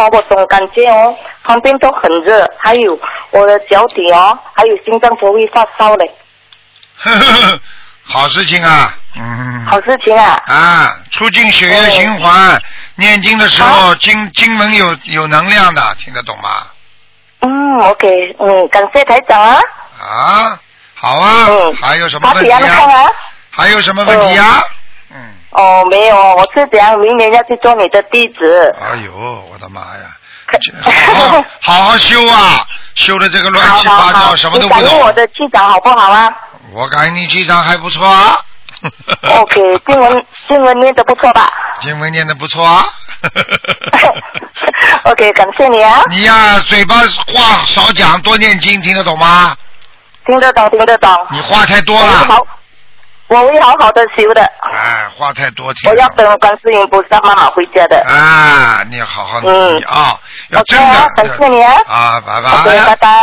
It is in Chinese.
我总感觉哦，旁边都很热，还有我的脚底哦，还有心脏都会发烧嘞。 好事情啊， 好事情啊。 啊，促进血液循环，念经的时候经文有能量的，听得懂吗 ？OK， 感谢台长啊。 啊，好啊。还有什么问题啊？还有什么问题啊？ 没有，我是讲明年要去做你的弟子。 哎呦，我的妈呀！好好修啊，修的这个乱七八糟，什么都不懂。 你感应我的气场好不好啊？ 我感应你气场还不错啊。 OK， 经文念得不错吧？ 经文念得不错啊。 OK， 感谢你啊。 你呀，嘴巴话少讲，多念经，听得懂吗？ 听得懂，听得懂。 你话太多了。 我会好好的修的。 哎，话太多。 我要等观世音菩萨妈妈回家的。 啊，你好好努力啊，要真的。 感谢你啊。 啊，拜拜。 OK， 拜拜。